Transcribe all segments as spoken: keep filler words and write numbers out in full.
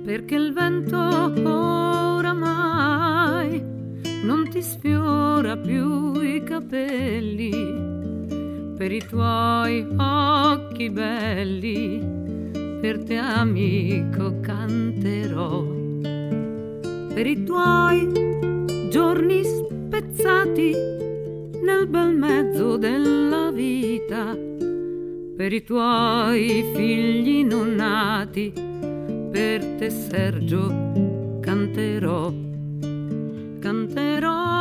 perché il vento oramai non ti sfiora più i capelli, per i tuoi occhi belli, per te amico canterò, per i tuoi giorni spezzati nel bel mezzo della vita, per i tuoi figli non nati, per te Sergio canterò, canterò.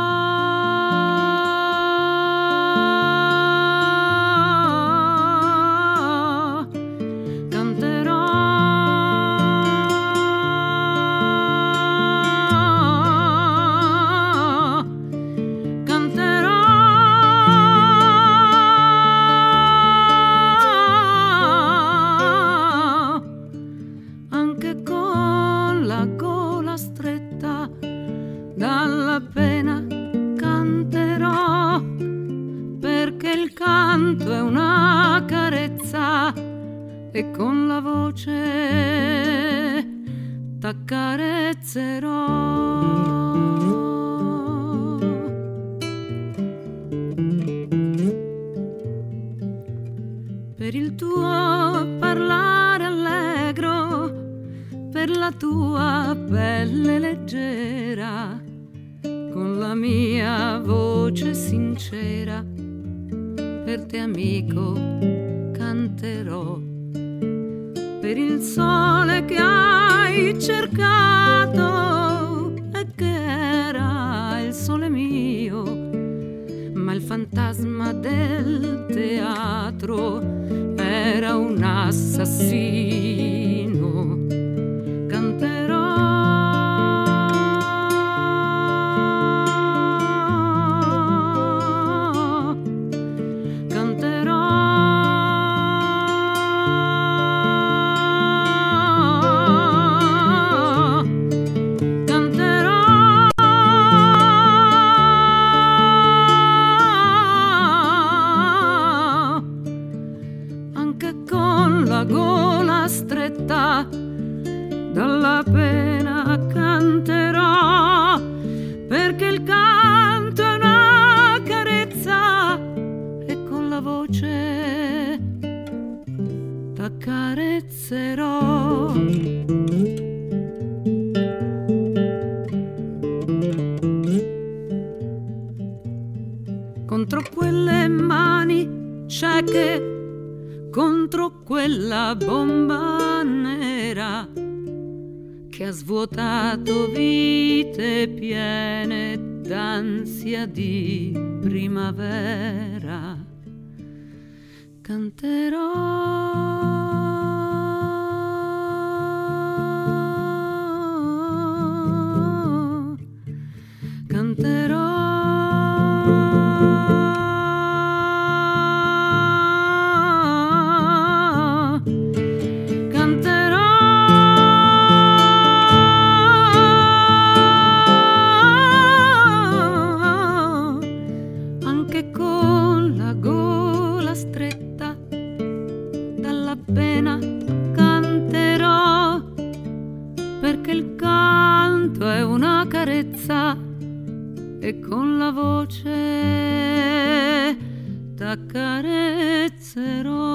Dalla pena canterò, perché il canto è una carezza e con la voce t'accarezzerò. Per il tuo parlare allegro, per la tua pelle leggera, con la mia voce sincera, per te amico canterò, per il sole che hai cercato e che era il sole mio, ma il fantasma del teatro era un assassino. Canterò, canterò, canterò, anche con la gola stretta dalla pena canterò, perché il canto è una carezza e con la voce t'accarezzerò. Contro quelle mani cieche, contro quella bomba nera che ha svuotato vite piene d'ansia di primavera, canterò, canterò. Con la gola stretta dalla pena canterò, perché il canto è una carezza e con la voce t'accarezzerò.